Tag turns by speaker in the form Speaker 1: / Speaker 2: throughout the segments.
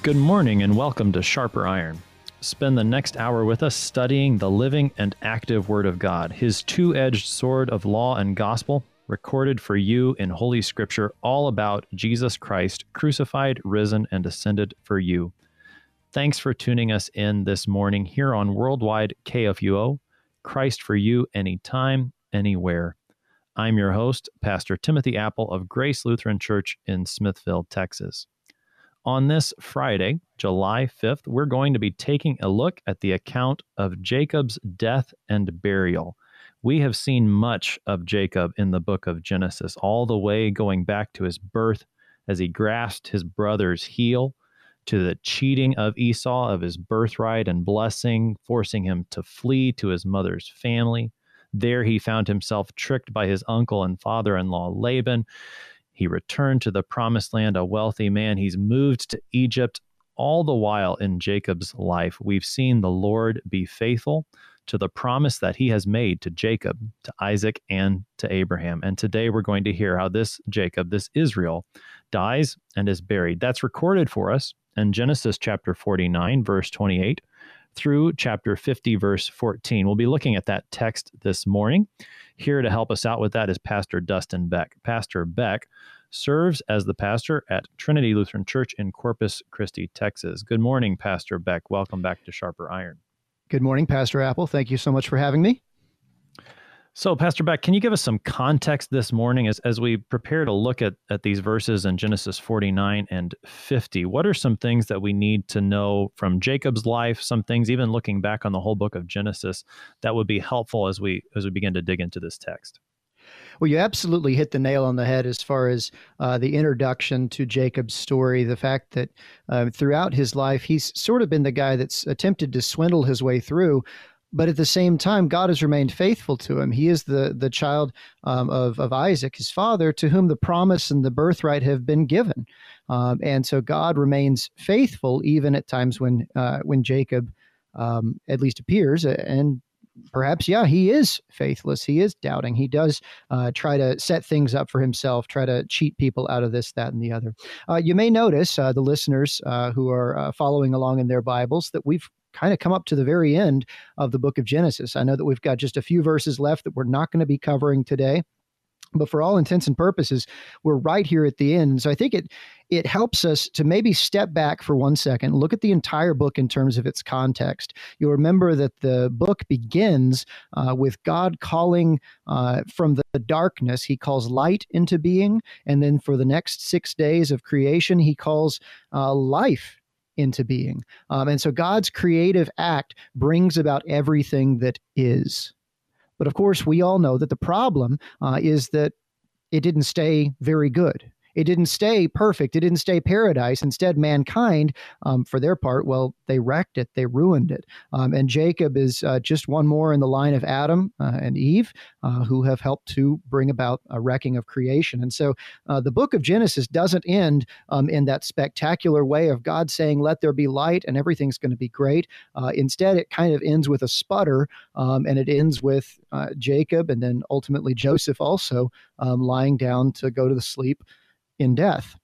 Speaker 1: Good morning and welcome to Sharper Iron. Spend the next hour with us studying the living and active Word of God, His two-edged sword of law and gospel, recorded for you in Holy Scripture, all about Jesus Christ, crucified, risen, and ascended for you. Thanks for tuning us in this morning here on Worldwide KFUO, Christ for you, anytime, anywhere. I'm your host, Pastor Timothy Apple of Grace Lutheran Church in Smithville, Texas. On this Friday, July 5th, we're going to be taking a look at the account of Jacob's death and burial. We have seen much of Jacob in the book of Genesis, all the way going back to his birth as he grasped his brother's heel, to the cheating of Esau of his birthright and blessing, forcing him to flee to his mother's family. There he found himself tricked by his uncle and father-in-law Laban. He returned to the promised land, a wealthy man. He's moved to Egypt. All the while in Jacob's life, we've seen the Lord be faithful to the promise that he has made to Jacob, to Isaac, and to Abraham. And today we're going to hear how this Jacob, this Israel, dies and is buried. That's recorded for us in Genesis chapter 49, verse 28, through chapter 50, verse 14. We'll be looking at that text this morning. Here to help us out with that is Pastor Dustin Beck. Pastor Beck serves as the pastor at Trinity Lutheran Church in Corpus Christi, Texas. Good morning, Pastor Beck. Welcome back to Sharper Iron.
Speaker 2: Good morning, Pastor Apple. Thank you so much for having me.
Speaker 1: So, Pastor Beck, can you give us some context this morning as we prepare to look at these verses in Genesis 49 and 50? What are some things that we need to know from Jacob's life, some things even looking back on the whole book of Genesis that would be helpful as we begin to dig into this text?
Speaker 2: Well, you absolutely hit the nail on the head as far as the introduction to Jacob's story, the fact that throughout his life, he's sort of been the guy that's attempted to swindle his way through. But at the same time, God has remained faithful to him. He is the child of Isaac, his father, to whom the promise and the birthright have been given. And so God remains faithful even at times when Jacob at least appears. And perhaps, he is faithless. He is doubting. He does try to set things up for himself, try to cheat people out of this, that, and the other. You may notice, the listeners who are following along in their Bibles, that we've kind of come up to the very end of the book of Genesis. I know that we've got just a few verses left that we're not going to be covering today, but for all intents and purposes, we're right here at the end. So I think it helps us to maybe step back for 1 second, look at the entire book in terms of its context. You'll remember that the book begins with God calling from the darkness. He calls light into being. And then for the next 6 days of creation, he calls life into being. And so God's creative act brings about everything that is. But of course, we all know that the problem is that it didn't stay very good. It didn't stay perfect. It didn't stay paradise. Instead, mankind, for their part, they wrecked it. They ruined it. And Jacob is just one more in the line of Adam and Eve, who have helped to bring about a wrecking of creation. And so the book of Genesis doesn't end in that spectacular way of God saying, let there be light and everything's going to be great. Instead, it kind of ends with a sputter, and it ends with Jacob and then ultimately Joseph also lying down to go to sleep in death.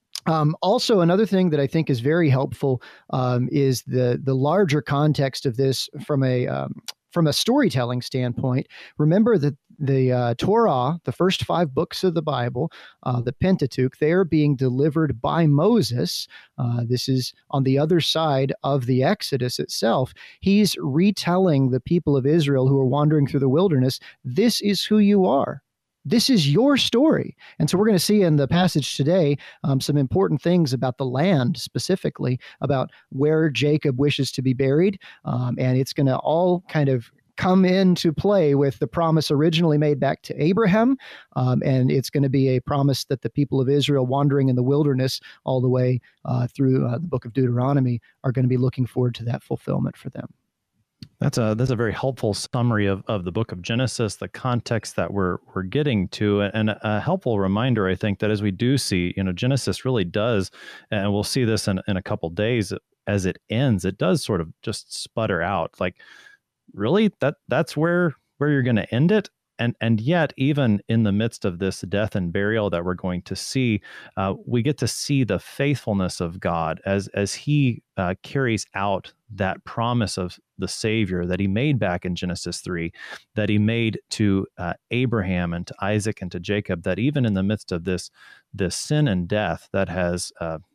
Speaker 2: Also, another thing that I think is very helpful is the larger context of this from a storytelling standpoint. Remember that the Torah, the first 5 books of the Bible, the Pentateuch, they are being delivered by Moses. This is on the other side of the Exodus itself. He's retelling the people of Israel who are wandering through the wilderness, this is who you are. This is your story. And so we're going to see in the passage today some important things about the land, specifically about where Jacob wishes to be buried. And it's going to all kind of come into play with the promise originally made back to Abraham. And it's going to be a promise that the people of Israel wandering in the wilderness all the way through the book of Deuteronomy are going to be looking forward to that fulfillment for them.
Speaker 1: That's a very helpful summary of the book of Genesis, the context that we're getting to, and a helpful reminder, I think, that as we do see, Genesis really does, and we'll see this in a couple days as it ends, it does sort of just sputter out. Like, really, that's where you're going to end it? and yet, even in the midst of this death and burial that we're going to see, we get to see the faithfulness of God as He carries out that promise of the Savior that He made back in Genesis 3, that He made to Abraham and to Isaac and to Jacob. That even in the midst of this sin and death that has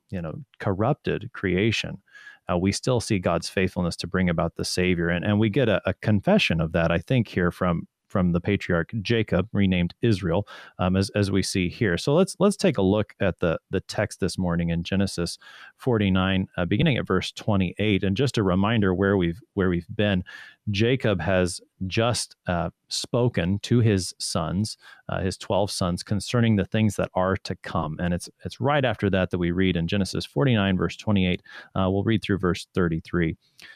Speaker 1: corrupted creation, we still see God's faithfulness to bring about the Savior, and we get a confession of that, I think, here from the patriarch Jacob, renamed Israel, as we see here. So let's take a look at the text this morning in Genesis 49, beginning at verse 28. And just a reminder where we've been. Jacob has just spoken to his sons, his 12 sons, concerning the things that are to come. And it's right after that we read in Genesis 49, verse 28. We'll read through verse 33.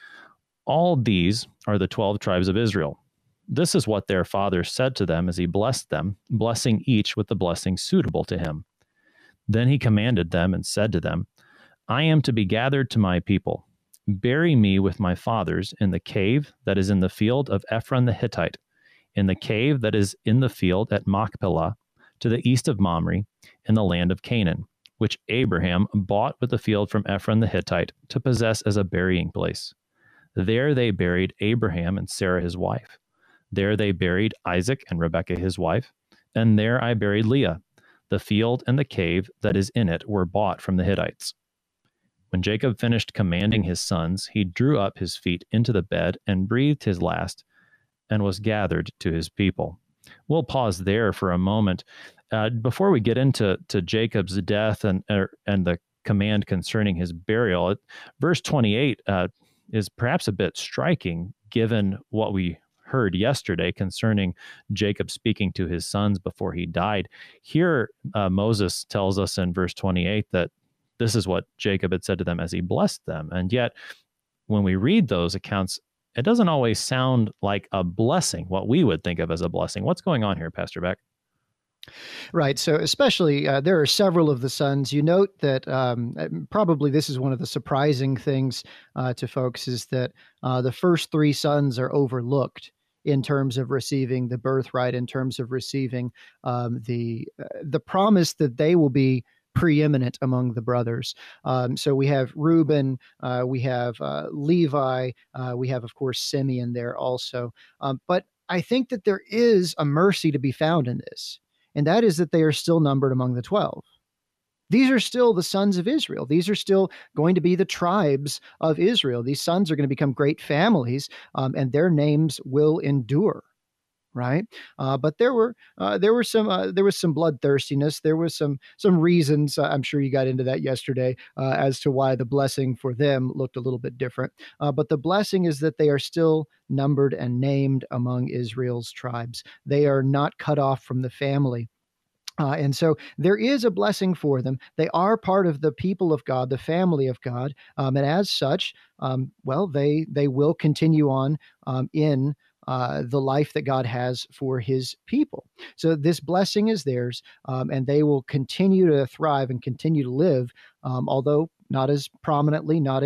Speaker 1: All these are the 12 tribes of Israel. This is what their father said to them as he blessed them, blessing each with the blessing suitable to him. Then he commanded them and said to them, I am to be gathered to my people. Bury me with my fathers in the cave that is in the field of Ephron the Hittite, in the cave that is in the field at Machpelah, to the east of Mamre, in the land of Canaan, which Abraham bought with the field from Ephron the Hittite to possess as a burying place. There they buried Abraham and Sarah his wife. There they buried Isaac and Rebekah his wife, and there I buried Leah. The field and the cave that is in it were bought from the Hittites. When Jacob finished commanding his sons, he drew up his feet into the bed and breathed his last, and was gathered to his people. We'll pause there for a moment. Before we get into Jacob's death and the command concerning his burial, verse 28 is perhaps a bit striking, given what we heard yesterday concerning Jacob speaking to his sons before he died. Here, Moses tells us in verse 28 that this is what Jacob had said to them as he blessed them. And yet, when we read those accounts, it doesn't always sound like a blessing, what we would think of as a blessing. What's going on here, Pastor Beck?
Speaker 2: Right. So especially there are several of the sons. You note that probably this is one of the surprising things to folks is that the first three sons are overlooked in terms of receiving the birthright, in terms of receiving the promise that they will be preeminent among the brothers. So we have Reuben, we have Levi, we have, of course, Simeon there also. But I think that there is a mercy to be found in this, and that is that they are still numbered among the 12. These are still the sons of Israel. These are still going to be the tribes of Israel. These sons are going to become great families, and their names will endure. Right, but there was some bloodthirstiness. There was some reasons. I'm sure you got into that yesterday as to why the blessing for them looked a little bit different. But the blessing is that they are still numbered and named among Israel's tribes. They are not cut off from the family. And so there is a blessing for them. They are part of the people of God, the family of God. And as such, they will continue on in the life that God has for his people. So this blessing is theirs, and they will continue to thrive and continue to live, although not as prominently, not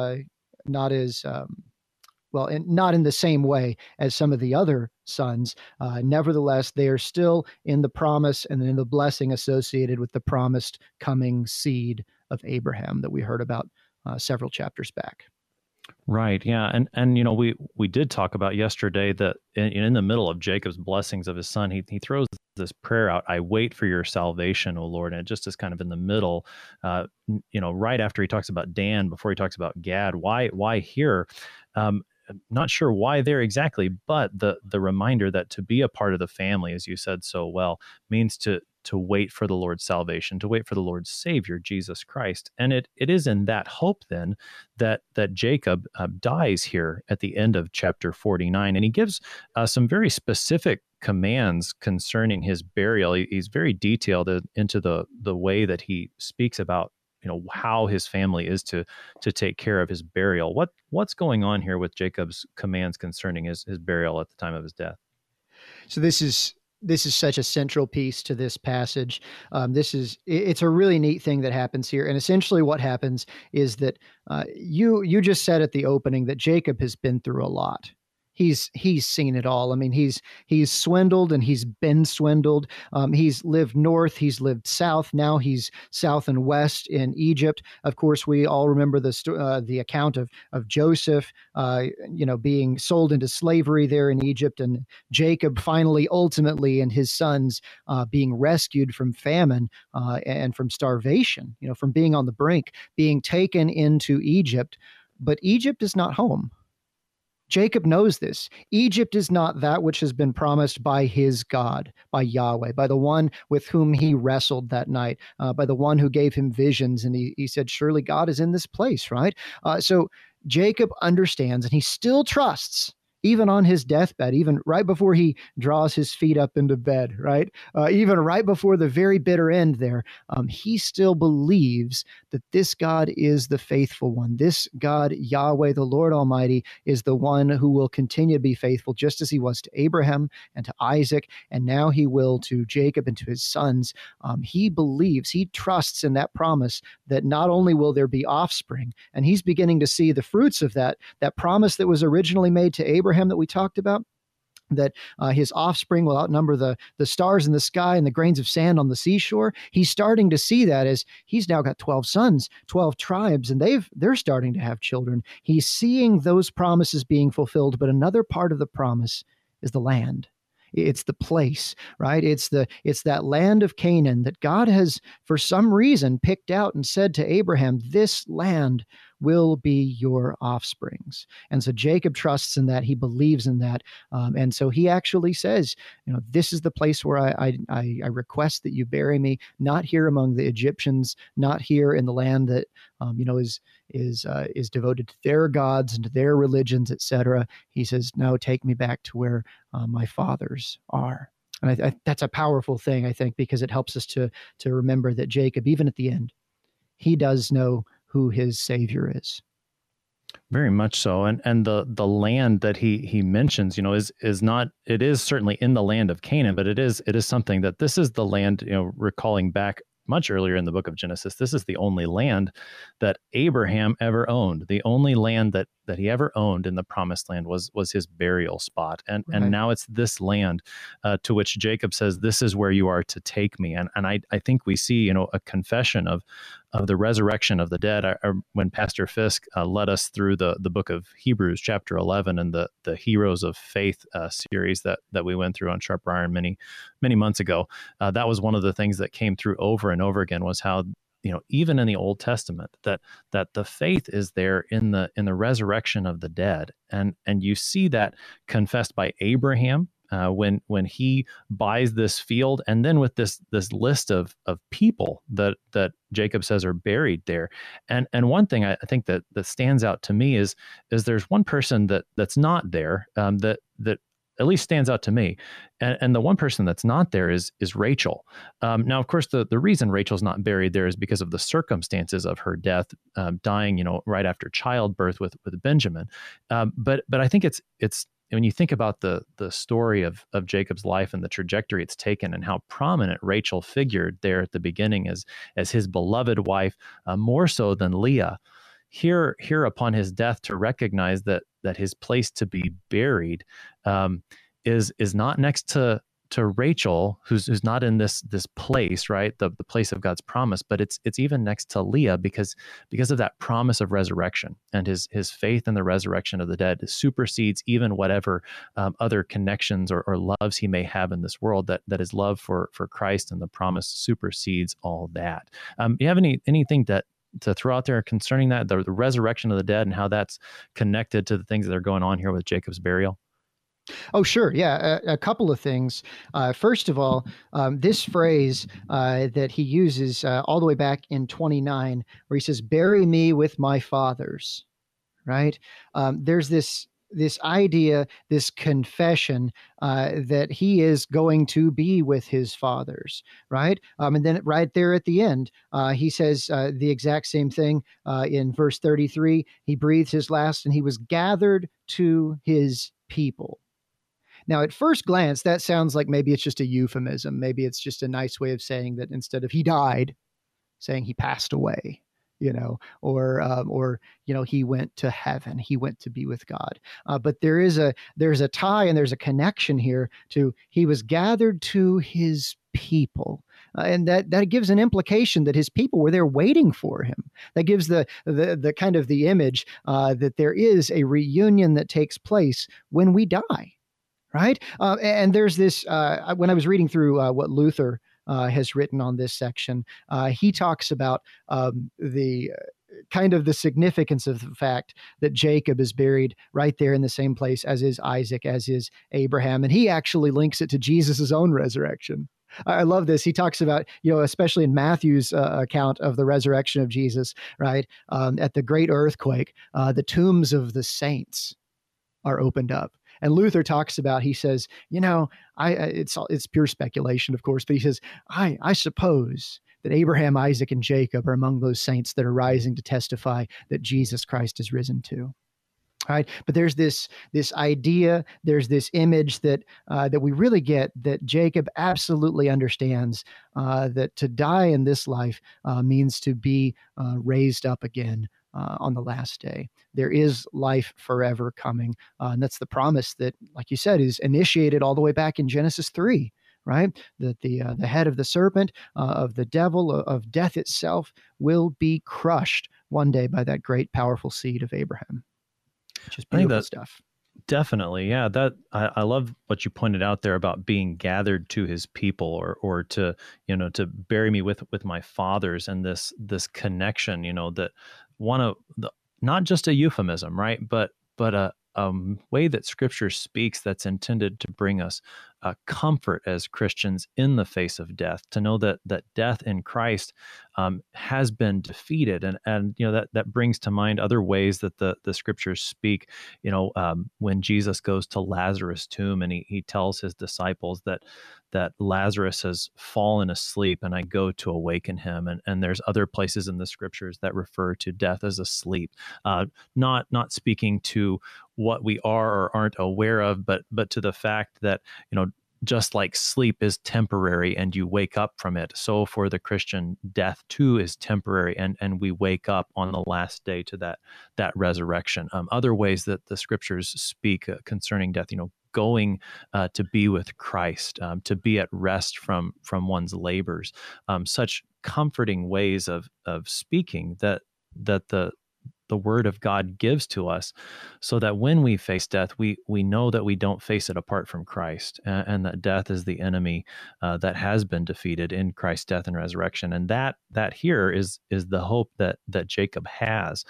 Speaker 2: in the same way as some of the other sons. Nevertheless, they are still in the promise and in the blessing associated with the promised coming seed of Abraham that we heard about several chapters back.
Speaker 1: Right. Yeah. And we did talk about yesterday that in the middle of Jacob's blessings of his son, he throws this prayer out, I wait for your salvation, O Lord. And it just is kind of in the middle, right after he talks about Dan, before he talks about Gad. Why here? Not sure why there exactly, but the reminder that to be a part of the family, as you said so well, means to wait for the Lord's salvation, to wait for the Lord's Savior, Jesus Christ. And it is in that hope then that Jacob dies here at the end of chapter 49. And he gives some very specific commands concerning his burial. He's very detailed into the way that he speaks about how his family is to take care of his burial. What's going on here with Jacob's commands concerning his burial at the time of his death?
Speaker 2: So this is such a central piece to this passage. It's a really neat thing that happens here. And essentially what happens is that you just said at the opening that Jacob has been through a lot. he's seen it all. I mean, he's swindled and he's been swindled. He's lived north, he's lived south. Now he's south and west in Egypt. Of course, we all remember the account of Joseph, being sold into slavery there in Egypt, and Jacob finally, ultimately, and his sons being rescued from famine and from starvation. From being on the brink, being taken into Egypt. But Egypt is not home. Jacob knows this. Egypt is not that which has been promised by his God, by Yahweh, by the one with whom he wrestled that night, by the one who gave him visions. And he said, surely God is in this place, right? So Jacob understands, and he still trusts, even on his deathbed, even right before he draws his feet up into bed, right? Even right before the very bitter end there, he still believes that this God is the faithful one. This God, Yahweh, the Lord Almighty, is the one who will continue to be faithful, just as he was to Abraham and to Isaac, and now he will to Jacob and to his sons. He believes, he trusts in that promise that not only will there be offspring, and he's beginning to see the fruits of that promise that was originally made to Abraham that we talked about, that his offspring will outnumber the stars in the sky and the grains of sand on the seashore. He's starting to see that as he's now got 12 sons, 12 tribes, and they're starting to have children. He's seeing those promises being fulfilled, but another part of the promise is the land. It's the place, right? It's that land of Canaan that God has, for some reason, picked out and said to Abraham, this land will be your offsprings. And so Jacob trusts in that. He believes in that. And so he actually says, this is the place where I request that you bury me, not here among the Egyptians, not here in the land that, is devoted to their gods and to their religions, etc. He says, no, take me back to where my fathers are. And that's a powerful thing, I think, because it helps us to remember that Jacob, even at the end, he does know who his Savior is.
Speaker 1: Very much so. And the land that he mentions, is not, it is certainly in the land of Canaan, but it is something that this is the land, recalling back much earlier in the book of Genesis, this is the only land that Abraham ever owned. The only land that he ever owned in the promised land was his burial spot. And
Speaker 2: Right.
Speaker 1: and now it's this land to which Jacob says, this is where you are to take me. And I think we see, a confession of the resurrection of the dead. When Pastor Fisk led us through the book of Hebrews, chapter 11, and the Heroes of Faith series that we went through on Sharper Iron many months ago, that was one of the things that came through over and over again, was how, even in the Old Testament, that the faith is there in the resurrection of the dead, and you see that confessed by Abraham when he buys this field, and then with this list of people that Jacob says are buried there. And one thing I think that stands out to me is there's one person that's not there, that at least stands out to me. And the one person that's not there is Rachel. Now, of course, the reason Rachel's not buried there is because of the circumstances of her death, dying, right after childbirth with Benjamin. But I think it's when you think about the story of Jacob's life and the trajectory it's taken, and how prominent Rachel figured there at the beginning as his beloved wife, more so than Leah. Here upon his death, to recognize that his place to be buried is not next to Rachel, who's not in this place, right? The place of God's promise, but it's even next to Leah because of that promise of resurrection, and his faith in the resurrection of the dead supersedes even whatever other connections or loves he may have in this world. That his love for Christ and the promise supersedes all that. Do you have anything to throw out there concerning that, the resurrection of the dead, and how that's connected to the things that are going on here with Jacob's burial?
Speaker 2: Oh, sure. Yeah. A couple of things. First of all, this phrase that he uses all the way back in 29, where he says, bury me with my fathers, right? There's this idea, this confession that he is going to be with his fathers, right? And then right there at the end, he says the exact same thing in verse 33. He breathed his last and he was gathered to his people. Now, at first glance, that sounds like maybe it's just a euphemism. Maybe it's just a nice way of saying that instead of he died, saying he passed away. or he went to heaven, he went to be with God. But there's a tie and there's a connection here to he was gathered to his people. And that gives an implication that his people were there waiting for him. That gives the kind of the image that there is a reunion that takes place when we die, right? And there's this, when I was reading through what Luther has written on this section, he talks about the kind of the significance of the fact that Jacob is buried right there in the same place as is Isaac, as is Abraham. And he actually links it to Jesus's own resurrection. I love this. He talks about, especially in Matthew's account of the resurrection of Jesus, right? At the great earthquake, the tombs of the saints are opened up. And Luther talks about, he says, it's pure speculation, of course, but he says, I suppose that Abraham, Isaac, and Jacob are among those saints that are rising to testify that Jesus Christ is risen too. All right, but there's this idea, there's this image that we really get, that Jacob absolutely understands that to die in this life means to be raised up again on the last day. There is life forever coming, and that's the promise that, like you said, is initiated all the way back in Genesis 3. Right, that the head of the serpent, of the devil, of death itself, will be crushed one day by that great, powerful seed of Abraham. Just beautiful stuff.
Speaker 1: Definitely. Yeah. I love what you pointed out there about being gathered to his people, or to, to bury me with my fathers, and this connection, that one of the, not just a euphemism, right? But a way that Scripture speaks that's intended to bring us comfort as Christians in the face of death, to know that death in Christ has been defeated, and that brings to mind other ways that the Scriptures speak. When Jesus goes to Lazarus' tomb and he tells his disciples that Lazarus has fallen asleep and I go to awaken him, and there's other places in the Scriptures that refer to death as asleep, not speaking to what we are or aren't aware of, but to the fact that, just like sleep is temporary and you wake up from it, so for the Christian, death too is temporary, and we wake up on the last day to that resurrection. Other ways that the Scriptures speak concerning death, going to be with Christ, to be at rest from one's labors, such comforting ways of speaking that the Word of God gives to us, so that when we face death, we know that we don't face it apart from Christ, and that death is the enemy that has been defeated in Christ's death and resurrection. And that here is the hope that Jacob has.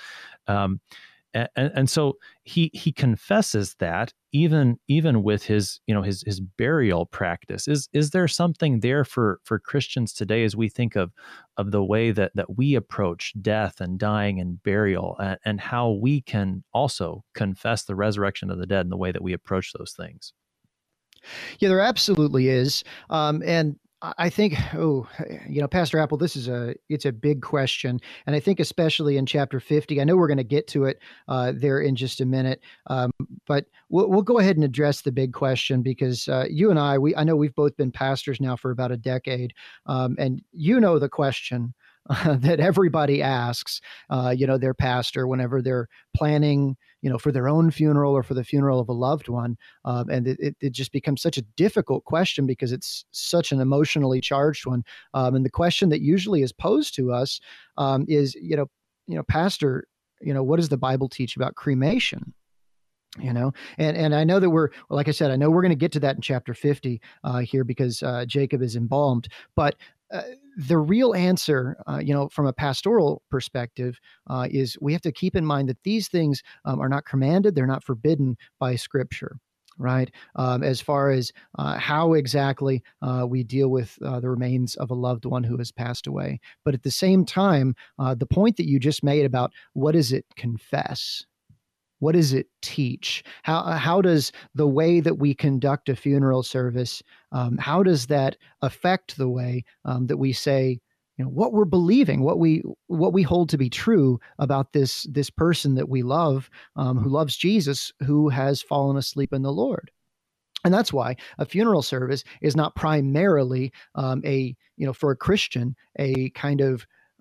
Speaker 1: And so he confesses that even with his his burial practice. Is there something there for Christians today as we think of the way that we approach death and dying and burial, and how we can also confess the resurrection of the dead in the way that we approach those things?
Speaker 2: Yeah, there absolutely is. And I think, Pastor Apple, it's a big question. And I think especially in chapter 50, I know we're going to get to it there in just a minute, but we'll go ahead and address the big question, because you and I know we've both been pastors now for about a decade, and the question that everybody asks, their pastor whenever they're planning, for their own funeral or for the funeral of a loved one. And it just becomes such a difficult question because it's such an emotionally charged one. And the question that usually is posed to us is, Pastor, what does the Bible teach about cremation? And I know that like I said, I know we're going to get to that in chapter 50 here, because Jacob is embalmed, but the real answer, from a pastoral perspective, is we have to keep in mind that these things are not commanded, they're not forbidden by Scripture, right? As far as how exactly we deal with the remains of a loved one who has passed away. But at the same time, the point that you just made about what does it confess? What does it teach? How does the way that we conduct a funeral service, how does that affect the way that we say, what we're believing, what we hold to be true about this person that we love, who loves Jesus, who has fallen asleep in the Lord? And that's why a funeral service is not primarily for a Christian, a kind of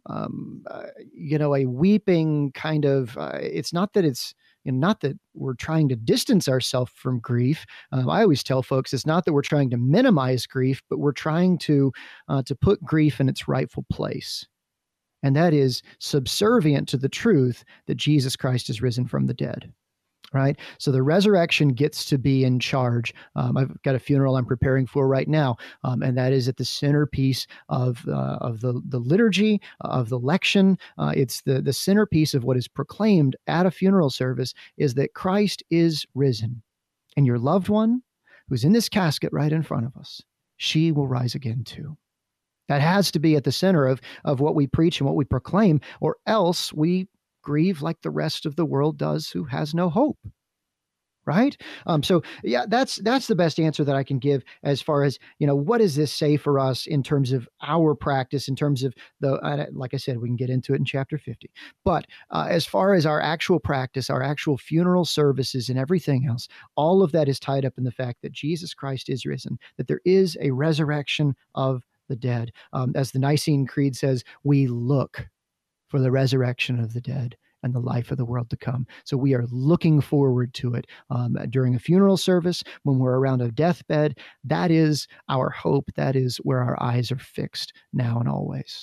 Speaker 2: a weeping kind of. It's not that it's. Not that we're trying to distance ourselves from grief. I always tell folks it's not that we're trying to minimize grief, but we're trying to put grief in its rightful place, and that is subservient to the truth that Jesus Christ is risen from the dead. Right. So the resurrection gets to be in charge. I've got a funeral I'm preparing for right now, and that is at the centerpiece of the liturgy, of the lection. It's the centerpiece of what is proclaimed at a funeral service is that Christ is risen, and your loved one who's in this casket right in front of us, she will rise again too. That has to be at the center of what we preach and what we proclaim, or else we grieve like the rest of the world does who has no hope. Right. So, yeah, that's the best answer that I can give as far as, what does this say for us in terms of our practice, in terms of like I said, we can get into it in chapter 50. But as far as our actual practice, our actual funeral services and everything else, all of that is tied up in the fact that Jesus Christ is risen, that there is a resurrection of the dead. As the Nicene Creed says, we look for the resurrection of the dead and the life of the world to come. So we are looking forward to it during a funeral service, when we're around a deathbed. That is our hope. That is where our eyes are fixed now and always.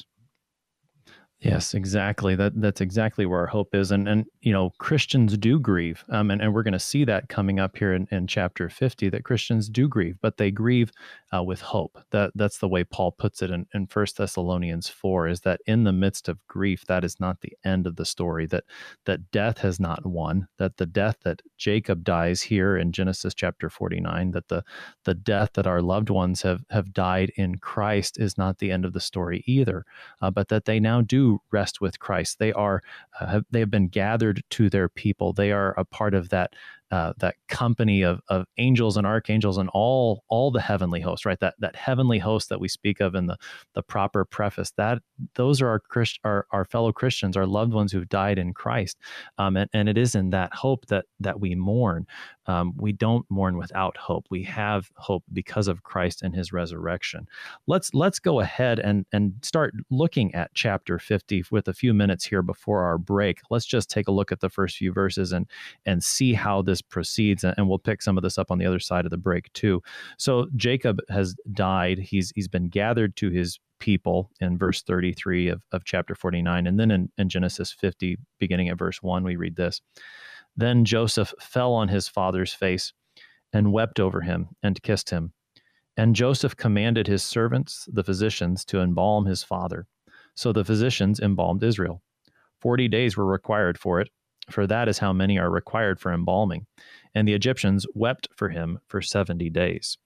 Speaker 1: Yes, exactly. That's exactly where our hope is. And Christians do grieve. And we're going to see that coming up here in chapter 50, that Christians do grieve, but they grieve with hope. That's the way Paul puts it in 1 Thessalonians 4, is that in the midst of grief, that is not the end of the story, that death has not won, that the death that Jacob dies here in Genesis chapter 49, that the death that our loved ones have died in Christ is not the end of the story either, but that they now do rest with Christ. They have been gathered to their people. They are a part of that company of angels and archangels and all the heavenly hosts, right? That heavenly host that we speak of in the proper preface. That those are our fellow Christians, our loved ones who've died in Christ, and it is in that hope that we mourn. We don't mourn without hope. We have hope because of Christ and His resurrection. Let's go ahead and start looking at chapter 50 with a few minutes here before our break. Let's just take a look at the first few verses and see how this proceeds, and we'll pick some of this up on the other side of the break too. So Jacob has died. He's been gathered to his people in verse 33 of chapter 49. And then in Genesis 50, beginning at verse 1, we read this. Then Joseph fell on his father's face and wept over him and kissed him. And Joseph commanded his servants, the physicians, to embalm his father. So the physicians embalmed Israel. 40 days were required for it, for that is how many are required for embalming. And the Egyptians wept for him for 70 days.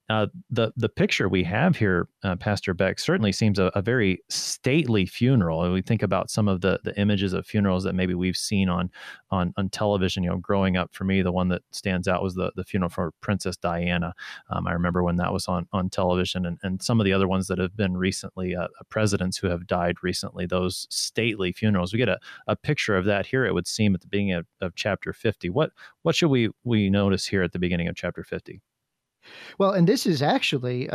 Speaker 1: The picture we have here, Pastor Beck, certainly seems a very stately funeral. And we think about some of the images of funerals that maybe we've seen on television. Growing up, for me, the one that stands out was the funeral for Princess Diana. I remember when that was on television, and some of the other ones that have been recently, presidents who have died recently, those stately funerals. We get a picture of that here, it would seem, at the beginning of chapter 50. What should we notice here at the beginning of chapter 50?
Speaker 2: Well, and this is actually,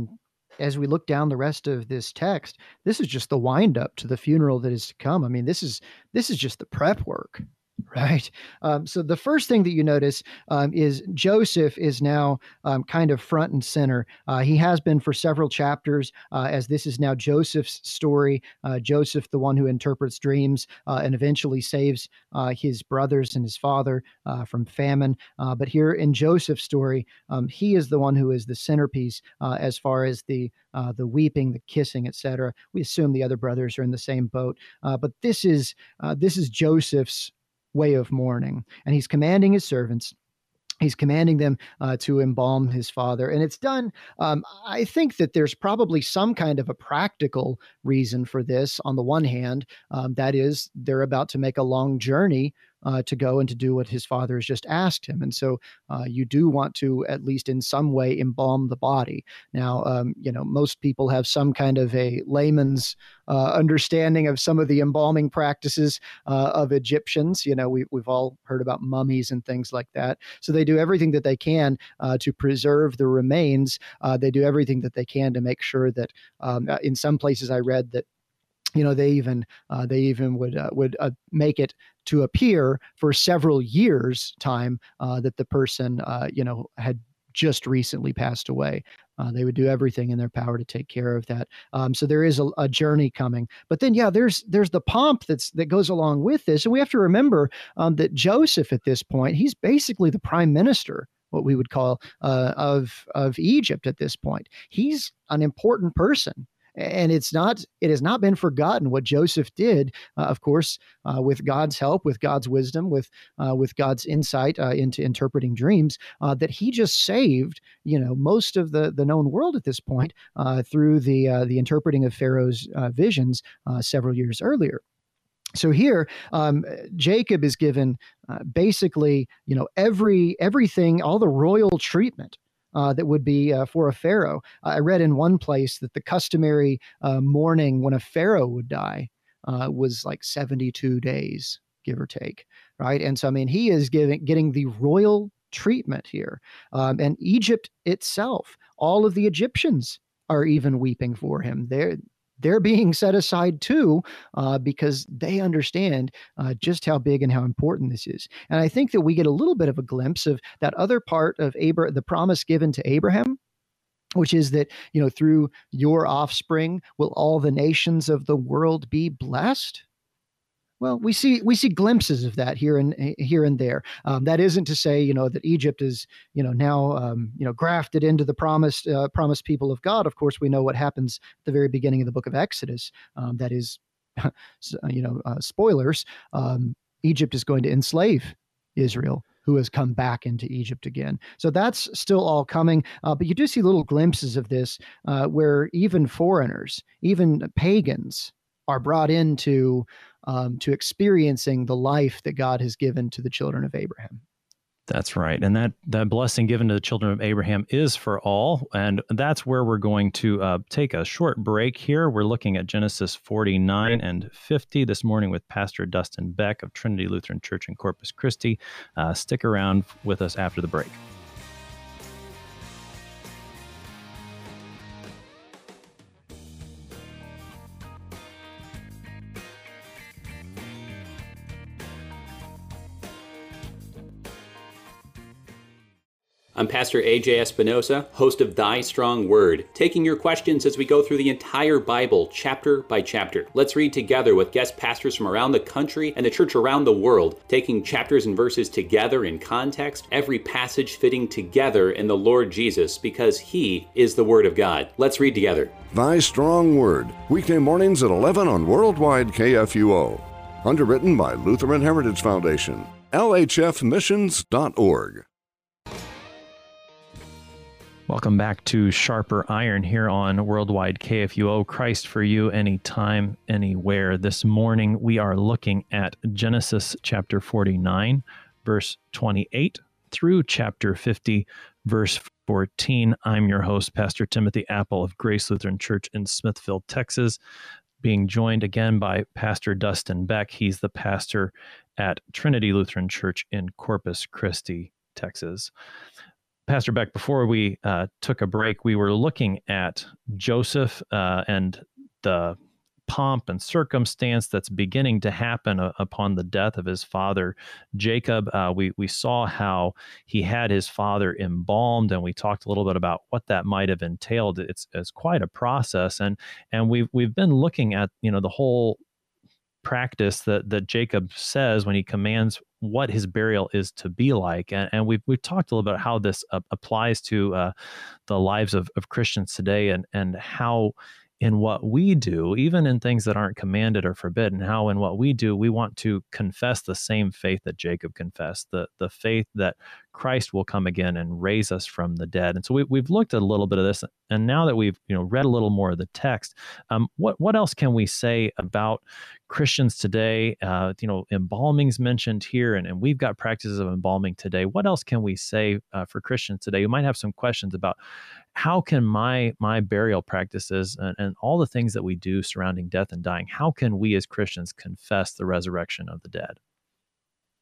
Speaker 2: as we look down the rest of this text, this is just the wind up to the funeral that is to come. This is just the prep work. Right. So the first thing that you notice is Joseph is now kind of front and center. He has been for several chapters, as this is now Joseph's story. Joseph, the one who interprets dreams and eventually saves his brothers and his father from famine. But here in Joseph's story, he is the one who is the centerpiece as far as the weeping, the kissing, etc. We assume the other brothers are in the same boat. But this is Joseph's way of mourning, and he's commanding his servants. He's commanding them to embalm his father. And it's done. I think that there's probably some kind of a practical reason for this. On the one hand, that is, they're about to make a long journey to go and to do what his father has just asked him. And so you do want to, at least in some way, embalm the body. Now, most people have some kind of a layman's understanding of some of the embalming practices of Egyptians. We've all heard about mummies and things like that. So they do everything that they can to preserve the remains. They do everything that they can to make sure that in some places I read that they even would make it to appear for several years time that the person had just recently passed away. They would do everything in their power to take care of that. So there is a journey coming. But then, yeah, there's the pomp that goes along with this, and we have to remember that Joseph at this point, he's basically the prime minister, what we would call of Egypt at this point. He's an important person. And it has not been forgotten what Joseph did, of course, with God's help, with God's wisdom, with God's insight into interpreting dreams, that he just saved, most of the known world at this point through the interpreting of Pharaoh's visions several years earlier. So here, Jacob is given basically, everything, all the royal treatment that would be for a pharaoh. I read in one place that the customary mourning when a pharaoh would die was like 72 days, give or take, right? And so, I mean, he is getting the royal treatment here. And Egypt itself, all of the Egyptians are even weeping for him. They're being set aside too, because they understand just how big and how important this is. And I think that we get a little bit of a glimpse of that other part of the promise given to Abraham, which is that, through your offspring will all the nations of the world be blessed. Well, we see glimpses of that here and there. That isn't to say, that Egypt is, now, grafted into the promised people of God. Of course, we know what happens at the very beginning of the book of Exodus. That is, spoilers. Egypt is going to enslave Israel, who has come back into Egypt again. So that's still all coming. But you do see little glimpses of this where even foreigners, even pagans, are brought into to experiencing the life that God has given to the children of Abraham.
Speaker 1: That's right. And that blessing given to the children of Abraham is for all. And that's where we're going to take a short break here. We're looking at Genesis 49 and 50 this morning with Pastor Dustin Beck of Trinity Lutheran Church in Corpus Christi. Stick around with us after the break.
Speaker 3: I'm Pastor A.J. Espinosa, host of Thy Strong Word, taking your questions as we go through the entire Bible, chapter by chapter. Let's read together with guest pastors from around the country and the church around the world, taking chapters and verses together in context, every passage fitting together in the Lord Jesus, because He is the Word of God. Let's read together.
Speaker 4: Thy Strong Word, weekday mornings at 11 on Worldwide KFUO. Underwritten by Lutheran Heritage Foundation, lhfmissions.org.
Speaker 1: Welcome back to Sharper Iron here on Worldwide KFUO, Christ for you, anytime, anywhere. This morning we are looking at Genesis chapter 49, verse 28 through chapter 50, verse 14. I'm your host, Pastor Timothy Apple of Grace Lutheran Church in Smithville, Texas, being joined again by Pastor Dustin Beck. He's the pastor at Trinity Lutheran Church in Corpus Christi, Texas. Pastor Beck, before we took a break, we were looking at Joseph and the pomp and circumstance that's beginning to happen upon the death of his father, Jacob. We saw how he had his father embalmed, and we talked a little bit about what that might have entailed. It's quite a process, and we've been looking at the whole practice that Jacob says when he commands what his burial is to be like. And we've talked a little bit about how this applies to the lives of Christians today, and how in what we do, even in things that aren't commanded or forbidden, how in what we do, we want to confess the same faith that Jacob confessed, the faith that Christ will come again and raise us from the dead. And so we've looked at a little bit of this, and now that we've read a little more of the text, what else can we say about Christians today? Embalming's mentioned here, and we've got practices of embalming today. What else can we say for Christians today who might have some questions about how can my burial practices and all the things that we do surrounding death and dying, how can we as Christians confess the resurrection of the dead?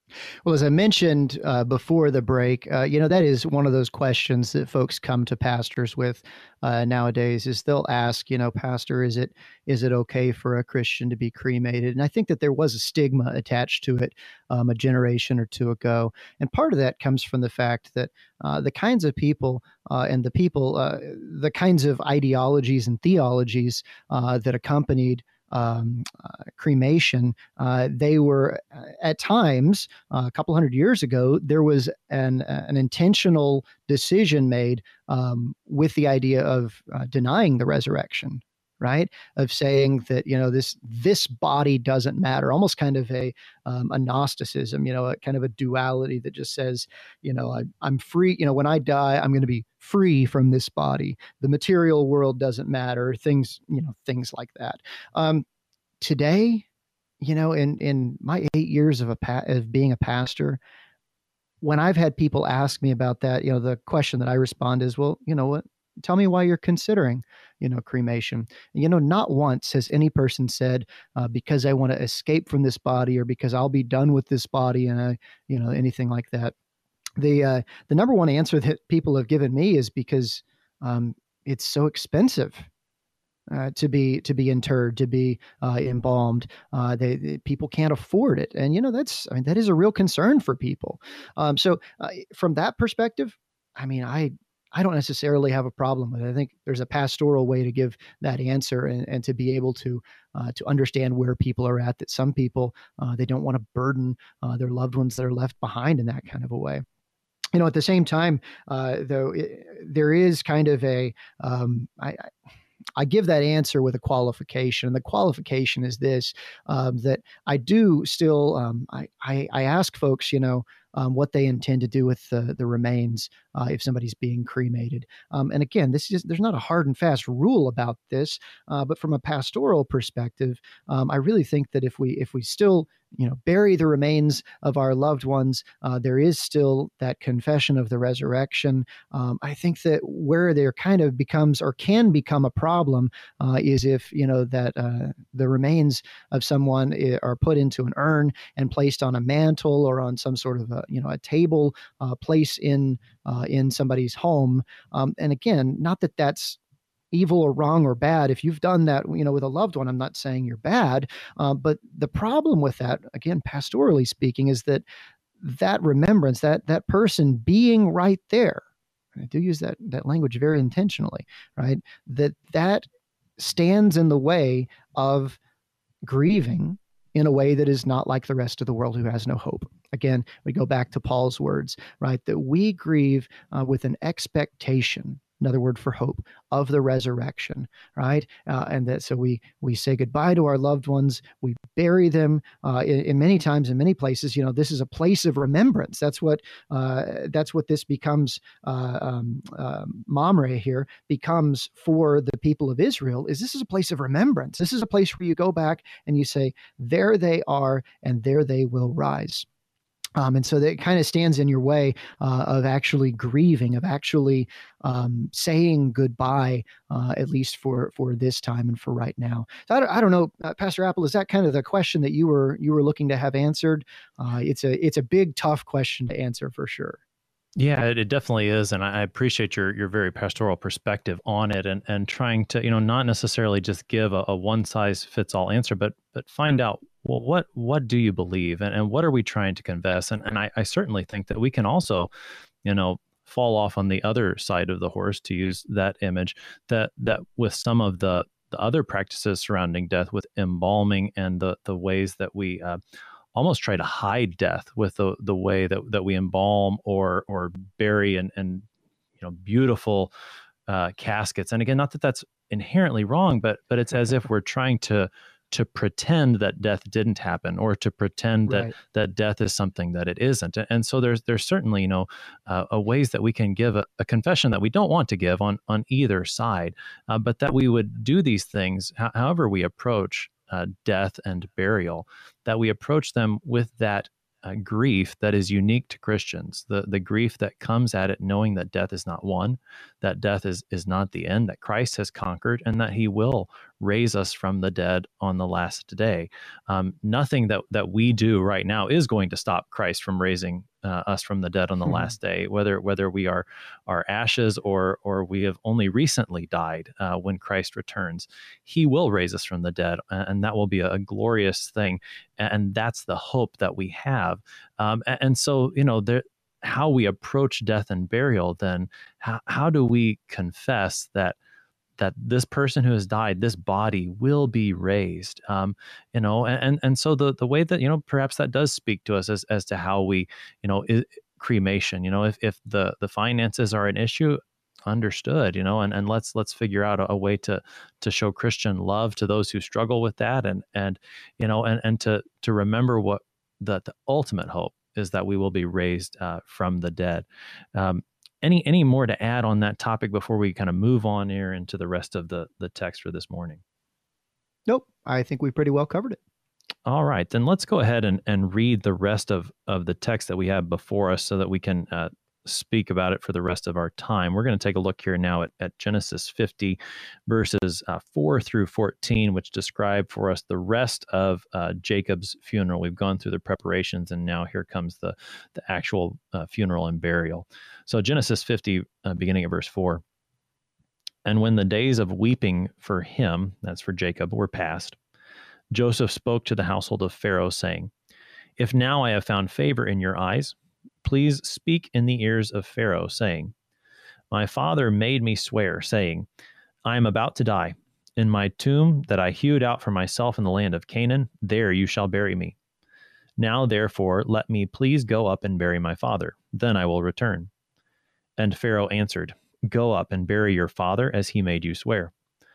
Speaker 2: Well, as I mentioned before the break, that is one of those questions that folks come to pastors with nowadays. Is they'll ask, Pastor, is it okay for a Christian to be cremated? And I think that there was a stigma attached to it a generation or two ago, and part of that comes from the fact that the kinds of people and the kinds of ideologies and theologies that accompanied cremation, they were at times a couple hundred years ago. There was an intentional decision made with the idea of denying the resurrection, right? Of saying that this body doesn't matter, almost kind of a Gnosticism, a kind of a duality that just says, I'm free. When I die, I'm going to be free from this body. The material world doesn't matter. Things like that. Today, in my 8 years of being a pastor, when I've had people ask me about that, the question that I respond is, well, you know what? Tell me why you're considering, cremation. Not once has any person said, because I want to escape from this body, or because I'll be done with this body, and anything like that. The number one answer that people have given me is because it's so expensive to be interred, to be embalmed. People can't afford it, and that is a real concern for people. So from that perspective, I don't necessarily have a problem with it. I think there's a pastoral way to give that answer, and to be able to understand where people are at. That some people they don't want to burden their loved ones that are left behind in that kind of a way. At the same time, though, there is kind of a I give that answer with a qualification. And the qualification is this, that I do still, I ask folks, what they intend to do with the remains if somebody's being cremated. And again, there's not a hard and fast rule about this, but from a pastoral perspective, I really think that if we still bury the remains of our loved ones, there is still that confession of the resurrection. I think that where there kind of becomes or can become a problem is if that the remains of someone are put into an urn and placed on a mantle or on some sort of a table place in somebody's home. And again, not that that's evil or wrong or bad. If you've done that, with a loved one, I'm not saying you're bad. But the problem with that, again, pastorally speaking, is that remembrance, that person being right there, and I do use that language very intentionally, right? That stands in the way of grieving in a way that is not like the rest of the world who has no hope. Again, we go back to Paul's words, right? That we grieve with an expectation, another word for hope, of the resurrection, right? And that so we say goodbye to our loved ones, we bury them in many times, in many places. This is a place of remembrance. That's what this becomes. Mamre here becomes for the people of Israel. This is a place of remembrance. This is a place where you go back and you say, there they are, and there they will rise. And so that kind of stands in your way of actually grieving, of actually saying goodbye, at least for this time and for right now. So I don't know, Pastor Apple, is that kind of the question that you were looking to have answered? It's a big, tough question to answer for sure.
Speaker 1: Yeah, it definitely is. And I appreciate your very pastoral perspective on it, and trying to, not necessarily just give a one size fits all answer, but find out, well, what do you believe, and what are we trying to confess? And I certainly think that we can also, fall off on the other side of the horse, to use that image, that with some of the other practices surrounding death, with embalming and the ways that we almost try to hide death with the way that we embalm or bury and beautiful caskets. And again, not that that's inherently wrong, but it's as if we're trying to pretend that death didn't happen, or to pretend
Speaker 2: Right.
Speaker 1: that death is something that it isn't. And so there's certainly a ways that we can give a confession that we don't want to give on either side, but that we would do these things however we approach death and burial, that we approach them with that grief that is unique to Christians, the grief that comes at it knowing that death is not won, that death is not the end, that Christ has conquered, and that he will raise us from the dead on the last day. Nothing that we do right now is going to stop Christ from raising us from the dead on the last day, whether we are ashes or we have only recently died. When Christ returns, He will raise us from the dead, and that will be a glorious thing. And that's the hope that we have. And so, how we approach death and burial, then how do we confess that this person who has died, this body will be raised? And so the way that, perhaps that does speak to us as to how we, cremation, if the finances are an issue, understood, and let's figure out a way to show Christian love to those who struggle with that, and to remember what the ultimate hope is, that we will be raised from the dead. Any more to add on that topic before we kind of move on here into the rest of the text for this morning?
Speaker 2: Nope. I think we pretty well covered it.
Speaker 1: All right, then let's go ahead and read the rest of the text that we have before us so that we can speak about it for the rest of our time. We're going to take a look here now at Genesis 50, verses 4 through 14, which describe for us the rest of Jacob's funeral. We've gone through the preparations, and now here comes the actual funeral and burial. So Genesis 50, beginning at verse 4. And when the days of weeping for him, that's for Jacob, were past, Joseph spoke to the household of Pharaoh, saying, If now I have found favor in your eyes, please speak in the ears of Pharaoh, saying, My father made me swear, saying, I am about to die. In my tomb that I hewed out for myself in the land of Canaan, there you shall bury me. Now, therefore, let me please go up and bury my father. Then I will return. And Pharaoh answered, Go up and bury your father as he made you swear.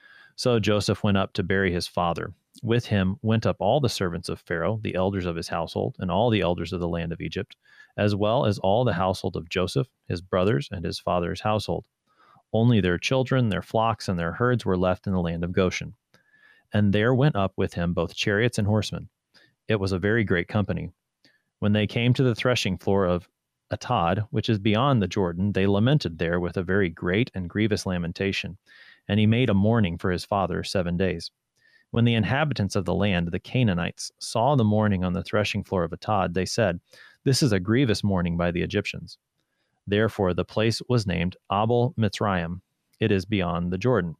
Speaker 1: So Joseph went up to bury his father. With him went up all the servants of Pharaoh, the elders of his household, and all the elders of the land of Egypt, as well as all the household of Joseph, his brothers, and his father's household. Only their children, their flocks, and their herds were left in the land of Goshen. And there went up with him both chariots and horsemen. It was a very great company. When they came to the threshing floor of Atad, which is beyond the Jordan, they lamented there with a very great and grievous lamentation. And he made a mourning for his father 7 days. When the inhabitants of the land, the Canaanites, saw the mourning on the threshing floor of Atad, they said, This is a grievous mourning by the Egyptians. Therefore the place was named Abel Mitzrayim. It is beyond the Jordan.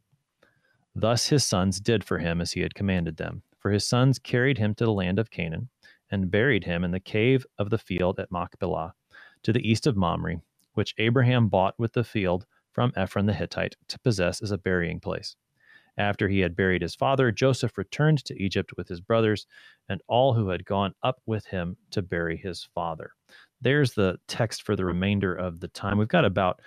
Speaker 1: Thus his sons did for him as he had commanded them. For his sons carried him to the land of Canaan, and buried him in the cave of the field at Machpelah, to the east of Mamre, which Abraham bought with the field from Ephron the Hittite to possess as a burying place. After he had buried his father, Joseph returned to Egypt with his brothers and all who had gone up with him to bury his father. There's the text for the remainder of the time. We've got about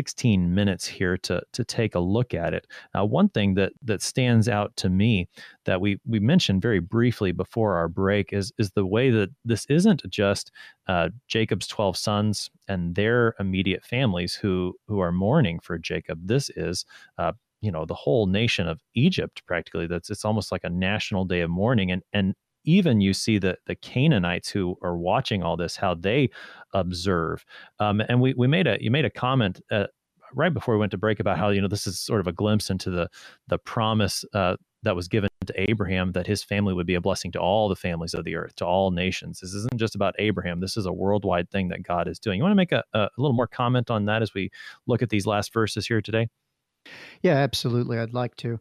Speaker 1: 16 minutes here to take a look at it. One thing that stands out to me that we mentioned very briefly before our break is the way that this isn't just Jacob's 12 sons and their immediate families who are mourning for Jacob. This is the whole nation of Egypt, practically. It's almost like a national day of mourning. And even you see the Canaanites who are watching all this, how they observe. And you made a comment right before we went to break about how, this is sort of a glimpse into the promise that was given to Abraham, that his family would be a blessing to all the families of the earth, to all nations. This isn't just about Abraham. This is a worldwide thing that God is doing. You want to make a little more comment on that as we look at these last verses here today?
Speaker 2: Yeah, absolutely. I'd like to.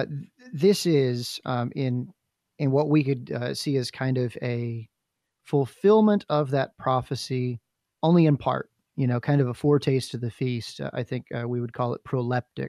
Speaker 2: This is in what we could see as kind of a fulfillment of that prophecy, only in part. Kind of a foretaste of the feast. I think we would call it proleptic.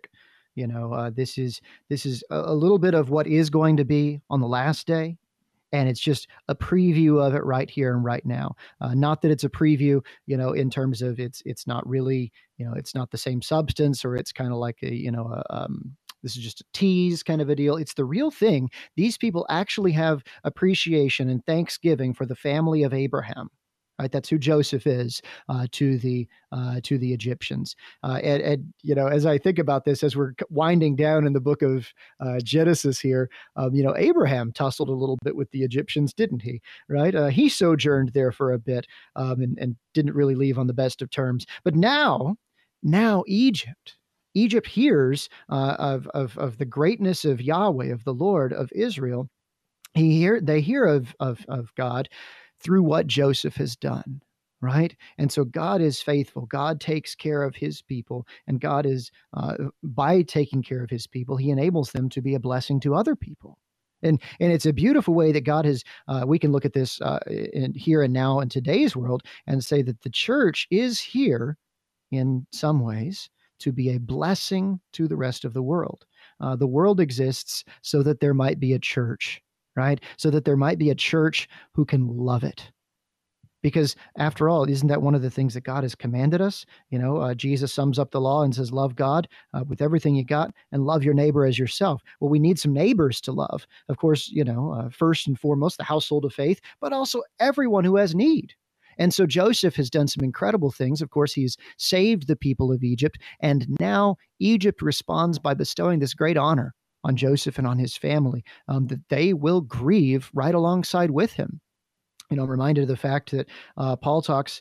Speaker 2: This is a little bit of what is going to be on the last day. And it's just a preview of it right here and right now. Not that it's a preview, in terms of it's not really, it's not the same substance, or it's kind of like this is just a tease kind of a deal. It's the real thing. These people actually have appreciation and thanksgiving for the family of Abraham. Right, that's who Joseph is to the Egyptians. And as I think about this, as we're winding down in the book of Genesis here, Abraham tussled a little bit with the Egyptians, didn't he? Right, he sojourned there for a bit and didn't really leave on the best of terms. But now Egypt Egypt hears of the greatness of Yahweh, of the Lord of Israel. They hear of God through what Joseph has done. Right. And so God is faithful. God takes care of his people. And God is, by taking care of his people, he enables them to be a blessing to other people. And it's a beautiful way that God has, we can look at this in here and now in today's world and say that the church is here in some ways to be a blessing to the rest of the world. The world exists so that there might be a church, right? So that there might be a church who can love it. Because after all, isn't that one of the things that God has commanded us? Jesus sums up the law and says, love God with everything you got and love your neighbor as yourself. Well, we need some neighbors to love. Of course, first and foremost, the household of faith, but also everyone who has need. And so Joseph has done some incredible things. Of course, he's saved the people of Egypt. And now Egypt responds by bestowing this great honor on Joseph and on his family, that they will grieve right alongside with him. I'm reminded of the fact that Paul talks,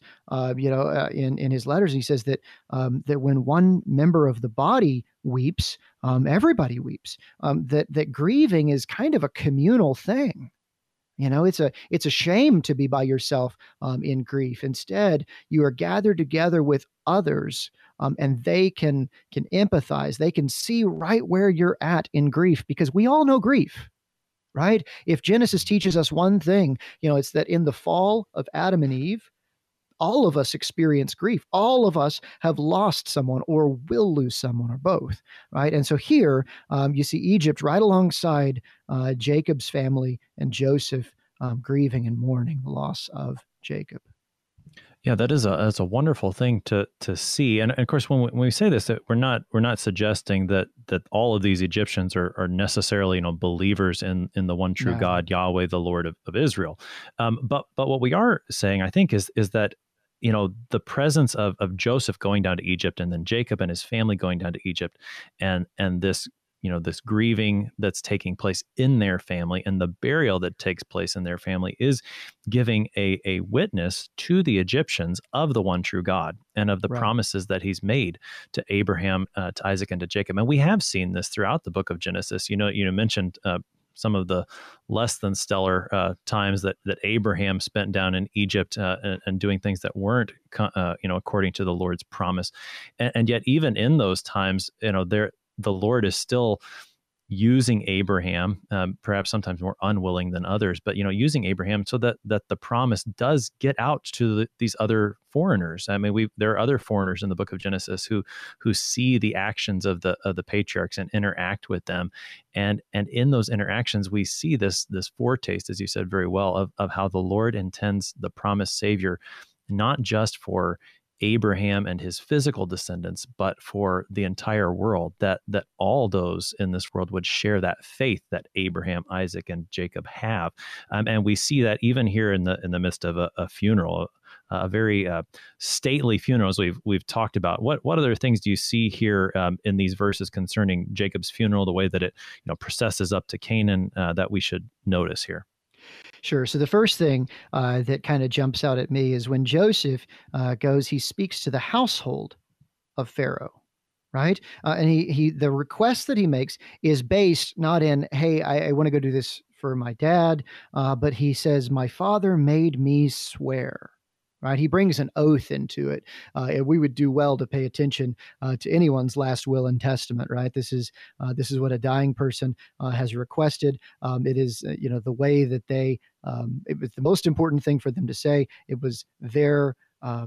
Speaker 2: in his letters, he says that that when one member of the body weeps, everybody weeps. That grieving is kind of a communal thing. It's a shame to be by yourself in grief. Instead, you are gathered together with others, and they can empathize. They can see right where you're at in grief, because we all know grief. Right? If Genesis teaches us one thing, it's that in the fall of Adam and Eve, all of us experience grief. All of us have lost someone or will lose someone or both, right? And so here you see Egypt right alongside Jacob's family and Joseph grieving and mourning the loss of Jacob.
Speaker 1: Yeah, that's a wonderful thing to see, and of course, when we say this, that we're not suggesting that all of these Egyptians are necessarily believers in the one true God, Yahweh, the Lord of Israel. But what we are saying, I think, is that the presence of Joseph going down to Egypt, and then Jacob and his family going down to Egypt, and this this grieving that's taking place in their family and the burial that takes place in their family is giving a witness to the Egyptians of the one true God and of the promises that he's made to Abraham, to Isaac, and to Jacob. And we have seen this throughout the book of Genesis. You mentioned some of the less than stellar times that Abraham spent down in Egypt and doing things that weren't, according to the Lord's promise. And yet, even in those times, the Lord is still using Abraham, perhaps sometimes more unwilling than others, but using Abraham so that the promise does get out to these other foreigners. I mean, there are other foreigners in the book of Genesis who see the actions of the patriarchs and interact with them, and in those interactions we see this foretaste, as you said very well, of how the Lord intends the promised Savior not just for Abraham and his physical descendants, but for the entire world, that all those in this world would share that faith that Abraham, Isaac, and Jacob have. And we see that even here in the midst of a funeral, a very stately funeral, as we've talked about. What other things do you see here in these verses concerning Jacob's funeral, the way that it processes up to Canaan, that we should notice here?
Speaker 2: Sure. So the first thing that kind of jumps out at me is when Joseph goes, he speaks to the household of Pharaoh, right? And the request that he makes is based not in, hey, I want to go do this for my dad, but he says, my father made me swear. Right, he brings an oath into it. And we would do well to pay attention to anyone's last will and testament. Right, this is what a dying person has requested. It is the way that they. It was the most important thing for them to say. It was their.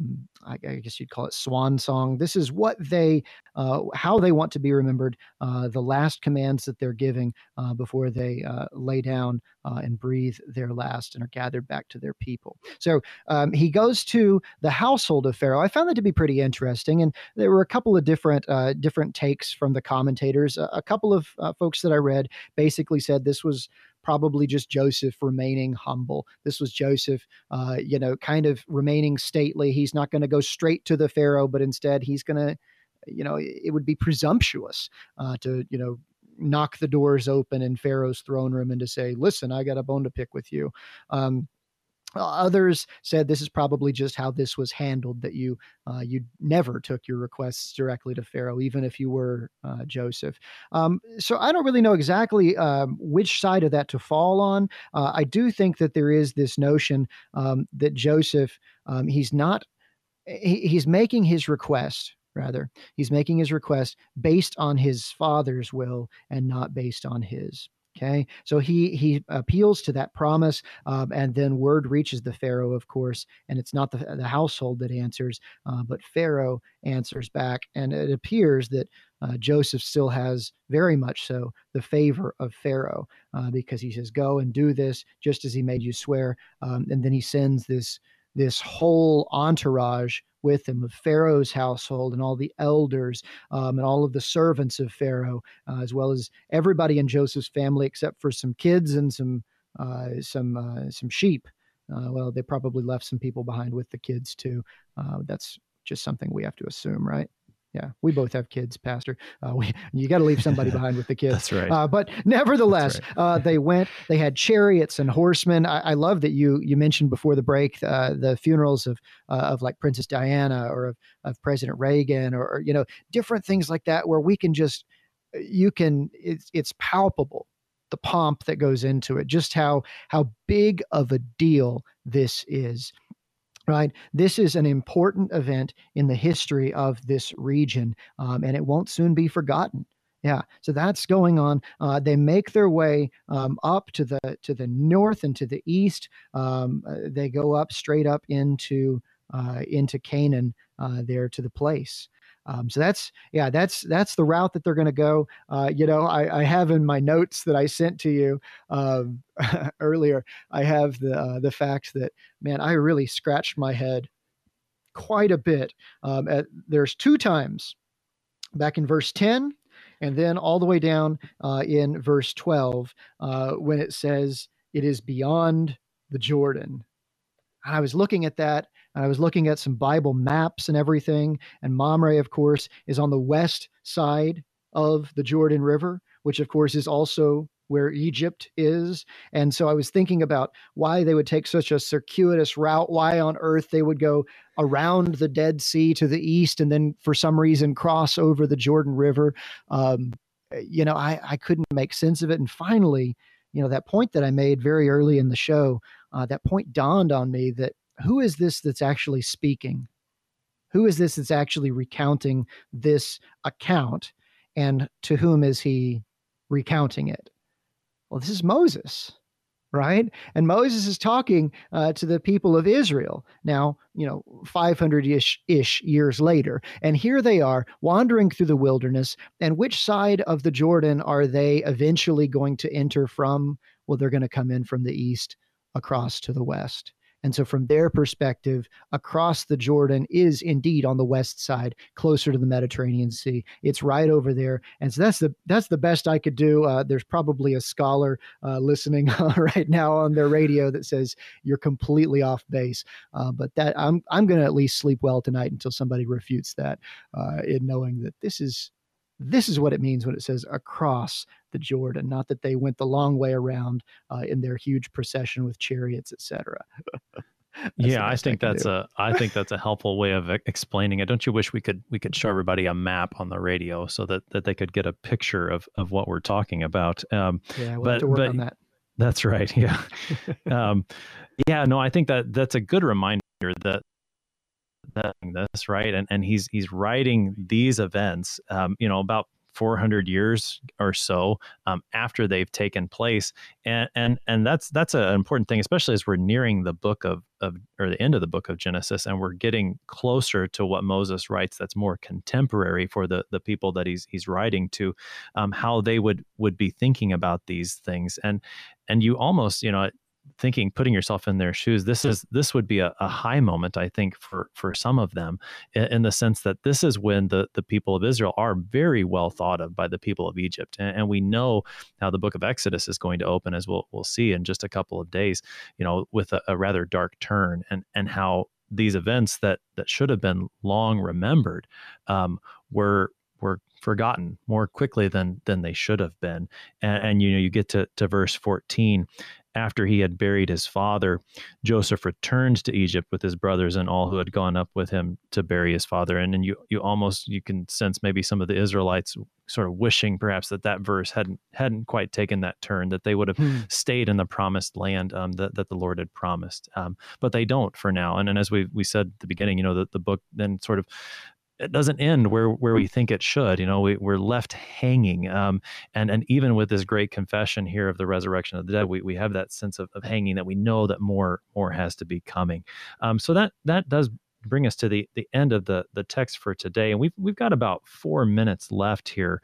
Speaker 2: I guess you'd call it swan song. This is what how they want to be remembered, the last commands that they're giving before they lay down and breathe their last and are gathered back to their people. So he goes to the household of Pharaoh. I found that to be pretty interesting, and there were a couple of different takes from the commentators. A couple of folks that I read basically said this was probably just Joseph remaining humble. This was Joseph, kind of remaining stately. He's not going to go straight to the Pharaoh, but instead he's going to, it would be presumptuous to, knock the doors open in Pharaoh's throne room and to say, listen, I got a bone to pick with you. Others said this is probably just how this was handled, that you never took your requests directly to Pharaoh, even if you were Joseph. So I don't really know exactly which side of that to fall on. I do think that there is this notion that Joseph, he's not, he's making his request. Rather, he's making his request based on his father's will and not based on his. Okay, so he appeals to that promise, and then word reaches the Pharaoh, of course, and it's not the household that answers, but Pharaoh answers back, and it appears that Joseph still has very much so the favor of Pharaoh, because he says, "Go and do this, just as he made you swear," and then he sends this whole entourage with him of Pharaoh's household and all the elders, and all of the servants of Pharaoh, as well as everybody in Joseph's family except for some kids and some sheep. Well, they probably left some people behind with the kids too. That's just something we have to assume, right? Yeah, we both have kids, Pastor. You got to leave somebody behind with the kids.
Speaker 1: That's right.
Speaker 2: But nevertheless,
Speaker 1: That's right.
Speaker 2: they went. They had chariots and horsemen. I love that you mentioned before the break the funerals of like Princess Diana or of President Reagan, or different things like that, where we can just it's palpable, the pomp that goes into it, just how big of a deal this is. Right. This is an important event in the history of this region, and it won't soon be forgotten. Yeah, so that's going on. They make their way up to the north and to the east. They go up straight up into Canaan, there to the place. So that's the route that they're going to go. I have in my notes that I sent to you earlier. I have the fact that, man, I really scratched my head quite a bit. There's two times back in verse 10, and then all the way down in verse 12 when it says it is beyond the Jordan. And I was looking at that, and I was looking at some Bible maps and everything. And Mamre, of course, is on the west side of the Jordan River, which, of course, is also where Egypt is. And so I was thinking about why they would take such a circuitous route, why on earth they would go around the Dead Sea to the east and then for some reason cross over the Jordan River. I couldn't make sense of it. And finally, that point that I made very early in the show, that point dawned on me that who is this that's actually speaking? Who is this that's actually recounting this account? And to whom is he recounting it? Well, this is Moses, right? And Moses is talking to the people of Israel now, 500-ish years later. And here they are wandering through the wilderness. And which side of the Jordan are they eventually going to enter from? Well, they're going to come in from the east across to the west. And so from their perspective, across the Jordan is indeed on the west side, closer to the Mediterranean Sea. It's right over there. And so that's the best I could do. There's probably a scholar listening right now on their radio that says you're completely off base. But that I'm going to at least sleep well tonight until somebody refutes that, in knowing that this is what it means when it says across the Jordan, not that they went the long way around in their huge procession with chariots, etc.
Speaker 1: Yeah, I think that's a helpful way of explaining it. Don't you wish we could show everybody a map on the radio so that they could get a picture of what we're talking about?
Speaker 2: Yeah, we'll have to work on that.
Speaker 1: That's right. Yeah. No, I think that's a good reminder that this, right? And he's writing these events, about 400 years or so after they've taken place, and that's an important thing, especially as we're nearing the book of or the end of the book of Genesis, and we're getting closer to what Moses writes. That's more contemporary for the people that he's writing to, how they would be thinking about these things, and you almost putting yourself in their shoes, this would be a high moment, I think, for some of them, in the sense that this is when the people of Israel are very well thought of by the people of Egypt. And we know how the book of Exodus is going to open, as we'll see in just a couple of days, with a rather dark turn, and how these events that should have been long remembered were forgotten more quickly than they should have been. And you get to verse 14, after he had buried his father, Joseph returned to Egypt with his brothers and all who had gone up with him to bury his father. And then you can sense maybe some of the Israelites sort of wishing perhaps that verse hadn't quite taken that turn, that they would have stayed in the promised land that the Lord had promised. But they don't for now. And as we said at the beginning, the book then sort of, it doesn't end where we think it should. We're left hanging. And even with this great confession here of the resurrection of the dead, we have that sense of hanging, that we know that more has to be coming. So that does bring us to the end of the text for today. And we've got about 4 minutes left here.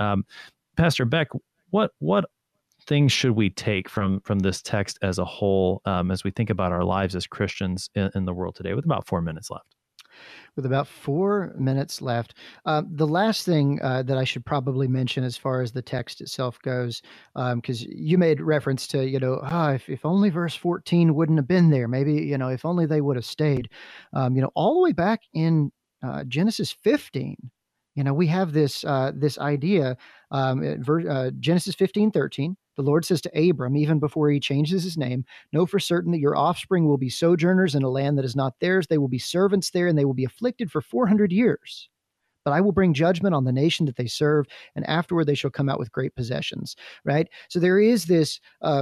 Speaker 1: Pastor Beck, what things should we take from this text as a whole, as we think about our lives as Christians in the world today, with about 4 minutes left?
Speaker 2: With about 4 minutes left, the last thing that I should probably mention as far as the text itself goes, because you made reference to, if only verse 14 wouldn't have been there, maybe, if only they would have stayed, all the way back in Genesis 15. We have this idea, Genesis 15:13. The Lord says to Abram, even before he changes his name, know for certain that your offspring will be sojourners in a land that is not theirs. They will be servants there, and they will be afflicted for 400 years. But I will bring judgment on the nation that they serve, and afterward they shall come out with great possessions. Right? So there is this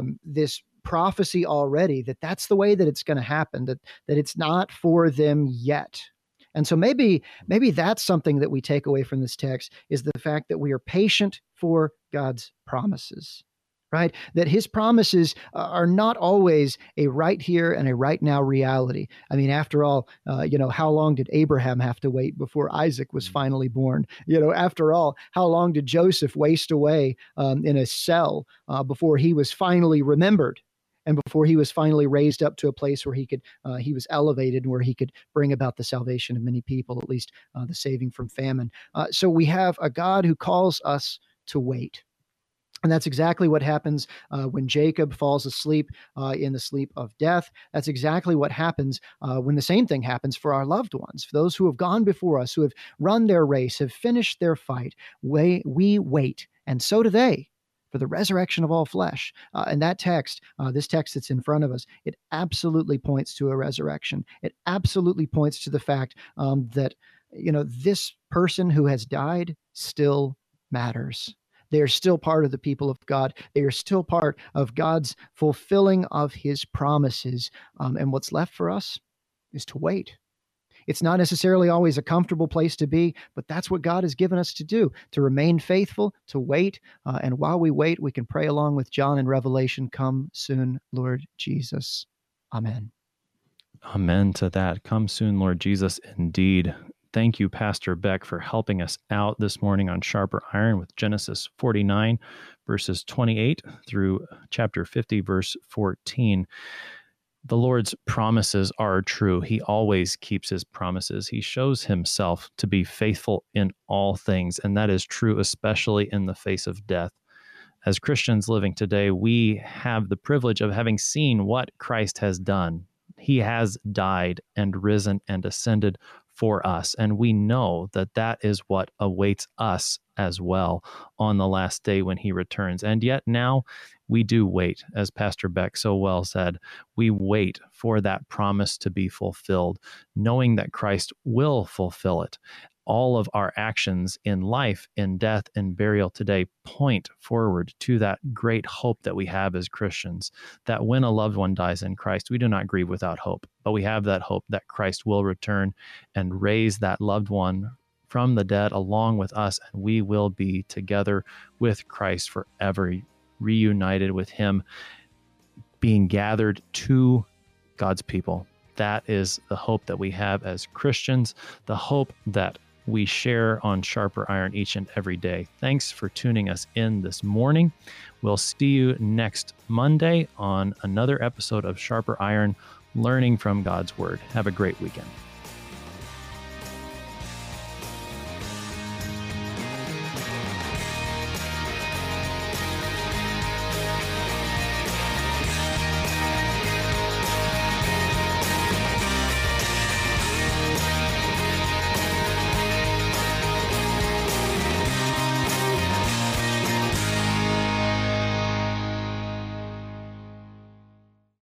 Speaker 2: prophecy already that's the way that it's going to happen, that it's not for them yet. And so maybe that's something that we take away from this text, is the fact that we are patient for God's promises. Right? That his promises are not always a right here and a right now reality. I mean, after all, how long did Abraham have to wait before Isaac was finally born? After all, how long did Joseph waste away in a cell before he was finally remembered? And before he was finally raised up to a place where he was elevated, where he could bring about the salvation of many people, at least the saving from famine. So we have a God who calls us to wait. And that's exactly what happens when Jacob falls asleep in the sleep of death. That's exactly what happens when the same thing happens for our loved ones, for those who have gone before us, who have run their race, have finished their fight. We wait, and so do they, for the resurrection of all flesh. And that text, this text that's in front of us, it absolutely points to a resurrection. It absolutely points to the fact that this person who has died still matters. They are still part of the people of God. They are still part of God's fulfilling of his promises. And what's left for us is to wait. It's not necessarily always a comfortable place to be, but that's what God has given us to do, to remain faithful, to wait. And while we wait, we can pray along with John in Revelation, come soon, Lord Jesus. Amen.
Speaker 1: Amen to that. Come soon, Lord Jesus, indeed. Thank you, Pastor Beck, for helping us out this morning on Sharper Iron with Genesis 49, verses 28 through chapter 50, verse 14. The Lord's promises are true. He always keeps his promises. He shows himself to be faithful in all things, and that is true especially in the face of death. As Christians living today, we have the privilege of having seen what Christ has done. He has died and risen and ascended for us. And we know that is what awaits us as well on the last day when he returns. And yet now we do wait, as Pastor Beck so well said. We wait for that promise to be fulfilled, knowing that Christ will fulfill it. All of our actions in life, in death, and burial today point forward to that great hope that we have as Christians, that when a loved one dies in Christ, we do not grieve without hope, but we have that hope that Christ will return and raise that loved one from the dead along with us, and we will be together with Christ forever, reunited with him, being gathered to God's people. That is the hope that we have as Christians, the hope that we share on Sharper Iron each and every day. Thanks for tuning us in this morning. We'll see you next Monday on another episode of Sharper Iron, learning from God's Word. Have a great weekend.